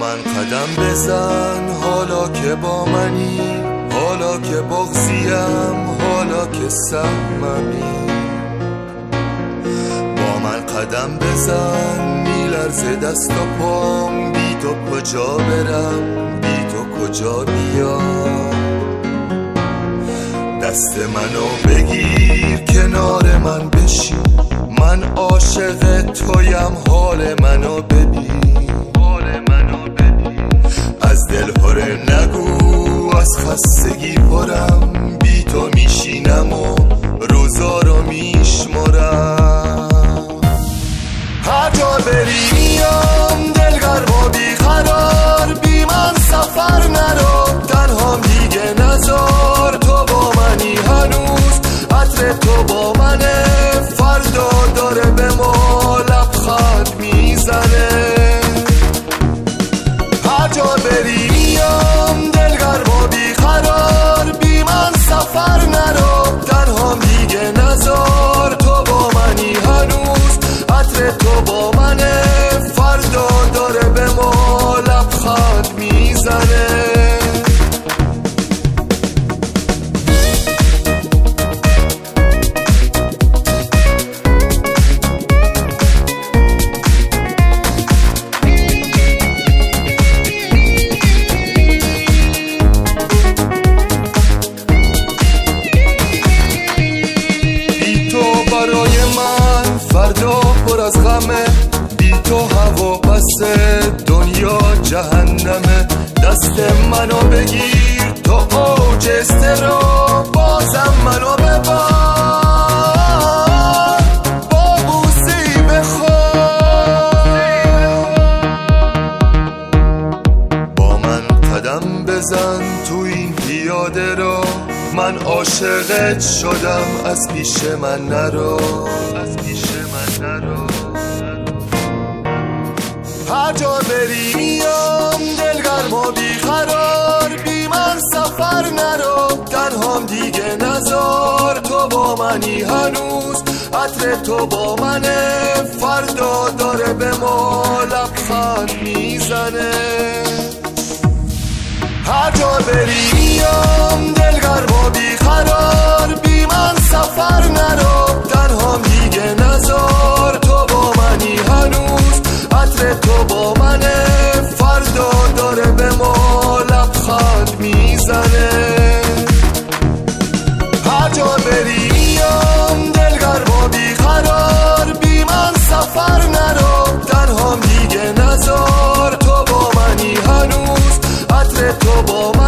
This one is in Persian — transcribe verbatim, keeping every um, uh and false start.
من قدم بزن حالا که با منی، حالا که بغضیم، حالا که سهممی. با من قدم بزن میلرزه دست و پام، بی تو کجا برم، بی تو کجا بیام. دست منو بگیر کنار من بشین، من عاشق تویم، حال منو ببین، حال منو ببین. از دل پره نگو، از خستگی پرم، بی تو میشینم و روزا رو میشمرم. هر جا بری میام دلگرم و بیقرار، بی من سفر نرو تنهام دیگه نذار. تو با منی هنوز، عطر تو با منه، فردا داره به ما لبخند میزنه. هر جا بری میام دلگرم و بیقرار، بی من سفر نرو تنهام دیگه نذار. تو با منی هنوز، عطر تو با منه، فردا داره به ما لبخند میزنه. فردا پر از غمه، بی تو هوا بسه، دنیا جهنمه. دست منو بگیر تو اوج استرا، بازم منو ببر با بوسی بخور. با من قدم بزن تو این پیاده رو، من عاشقت شدم، از پیش من نرو، از پیش من نرو. هر جا بری میام دلگرم و بیقرار، بی من سفر نرو تنهام دیگه نذار. تو با منی هنوز، عطر تو با منه، فردا داره به ما لبخند میزنه. هر جا بری میام دلگرم و بیقرار، بی من سفر نرو تنهام دیگه نذار. تو با منی هنوز، عطر تو با منه، فردا داره به ما لبخند میزنه. هر جا بری میام دلگرم و بیقرار، بی من سفر نرو تنهام دیگه نذار. تو با منی هنوز، عطر تو با